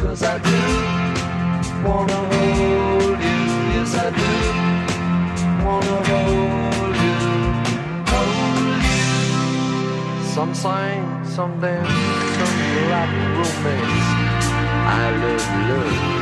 'cause I do wanna hold you. Yes, I do wanna hold you, hold you. Some sing, some dance, some rap romance. I love love.